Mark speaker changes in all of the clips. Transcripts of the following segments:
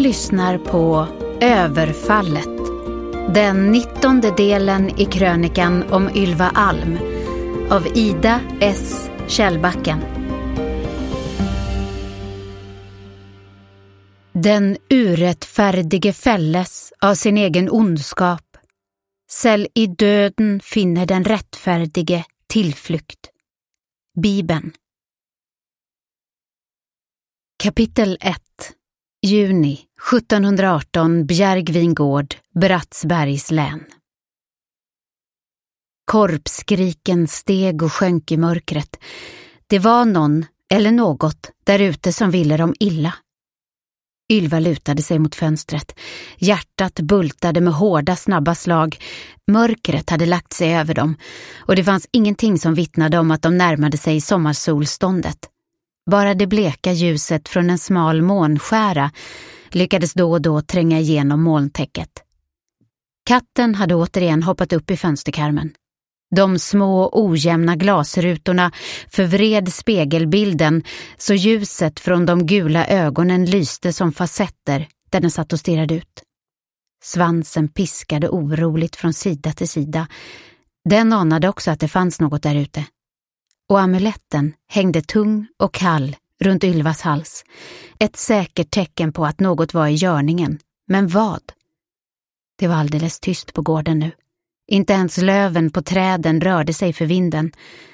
Speaker 1: lyssnar på Överfallet, den 19:e delen i krönikan om Ylva Alm av Ida S. Källbacken. Den urättfärdige fälles av sin egen ondskap. Säll i döden finner den rättfärdige tillflykt. Bibeln. Kapitel 1. Juni 1718, Bjärgvingård, Bratsbergs län. Korpskriken steg och sjönk i mörkret. Det var någon eller något där ute som ville dem illa. Ylva lutade sig mot fönstret. Hjärtat bultade med hårda, snabba slag. Mörkret hade lagt sig över dem och det fanns ingenting som vittnade om att de närmade sig sommarsolståndet. Bara det bleka ljuset från en smal månskära lyckades då och då tränga igenom molntäcket. Katten hade återigen hoppat upp i fönsterkarmen. De små ojämna glasrutorna förvred spegelbilden så ljuset från de gula ögonen lyste som facetter där den satt och stirrade ut. Svansen piskade oroligt från sida till sida. Den anade också att det fanns något där ute. Och amuletten hängde tung och kall runt Ylvas hals. Ett säkert tecken på att något var i görningen. Men vad? Det var alldeles tyst på gården nu. Inte ens löven på träden rörde sig för vinden.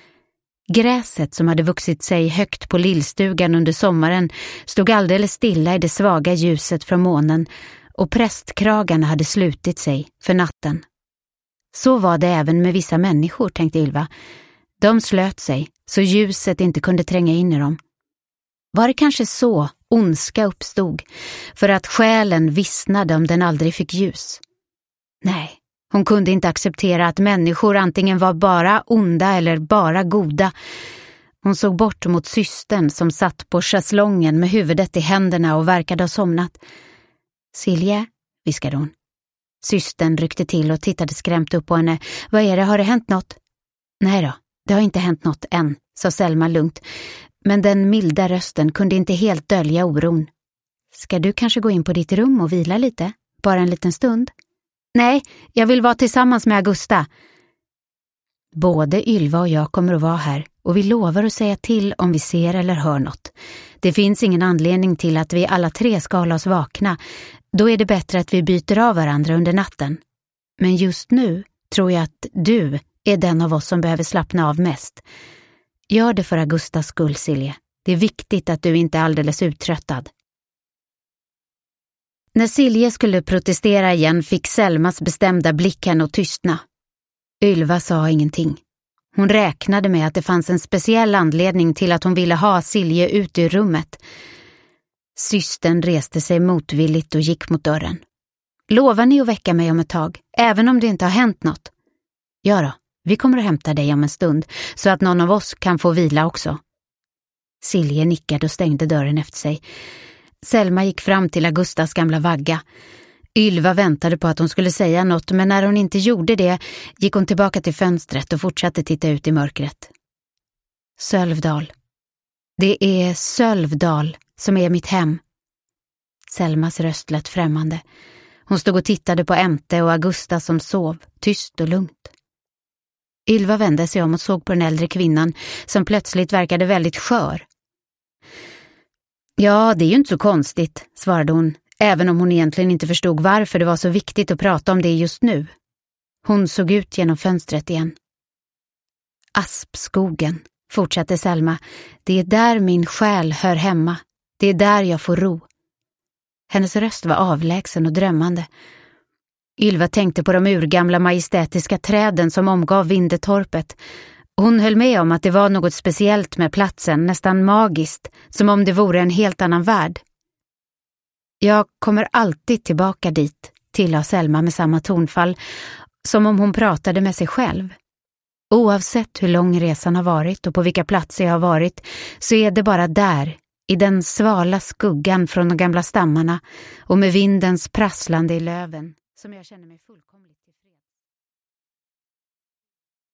Speaker 1: Gräset som hade vuxit sig högt på lillstugan under sommaren stod alldeles stilla i det svaga ljuset från månen och prästkragarna hade slutit sig för natten. Så var det även med vissa människor, tänkte Ylva. De slöt sig så ljuset inte kunde tränga in i dem. Var det kanske så ondska uppstod för att själen vissnade om den aldrig fick ljus? Nej. Hon kunde inte acceptera att människor antingen var bara onda eller bara goda. Hon såg bort mot systern som satt på schäslongen med huvudet i händerna och verkade ha somnat. Silje, viskade hon. Systern ryckte till och tittade skrämt upp på henne. Vad är det, har det hänt något? Nej då, det har inte hänt något än, sa Selma lugnt. Men den milda rösten kunde inte helt dölja oron. Ska du kanske gå in på ditt rum och vila lite? Bara en liten stund? Nej, jag vill vara tillsammans med Augusta. Både Ylva och jag kommer att vara här och vi lovar att säga till om vi ser eller hör något. Det finns ingen anledning till att vi alla tre ska hålla oss vakna. Då är det bättre att vi byter av varandra under natten. Men just nu tror jag att du är den av oss som behöver slappna av mest. Gör det för Augustas skull, Silje. Det är viktigt att du inte är alldeles uttröttad. När Silje skulle protestera igen fick Selmas bestämda blick henne att tystna. Ylva sa ingenting. Hon räknade med att det fanns en speciell anledning till att hon ville ha Silje ut ur rummet. Systern reste sig motvilligt och gick mot dörren. Lovar ni att väcka mig om ett tag, även om det inte har hänt något? Ja då, vi kommer att hämta dig om en stund så att någon av oss kan få vila också. Silje nickade och stängde dörren efter sig. Selma gick fram till Augustas gamla vagga. Ylva väntade på att hon skulle säga något, men när hon inte gjorde det gick hon tillbaka till fönstret och fortsatte titta ut i mörkret. Sölvdal. Det är Sölvdal som är mitt hem. Selmas röst lät främmande. Hon stod och tittade på Emte och Augusta som sov, tyst och lugnt. Ylva vände sig om och såg på den äldre kvinnan som plötsligt verkade väldigt skör. Ja, det är ju inte så konstigt, svarade hon, även om hon egentligen inte förstod varför det var så viktigt att prata om det just nu. Hon såg ut genom fönstret igen. Aspskogen, fortsatte Selma, det är där min själ hör hemma. Det är där jag får ro. Hennes röst var avlägsen och drömmande. Ylva tänkte på de urgamla majestätiska träden som omgav Vindetorpet. Hon höll med om att det var något speciellt med platsen, nästan magiskt, som om det vore en helt annan värld. Jag kommer alltid tillbaka dit, tillade Selma med samma tonfall, som om hon pratade med sig själv. Oavsett hur lång resan har varit och på vilka platser jag har varit, så är det bara där, i den svala skuggan från de gamla stammarna och med vindens prasslande i löven, som jag känner mig fullkomligt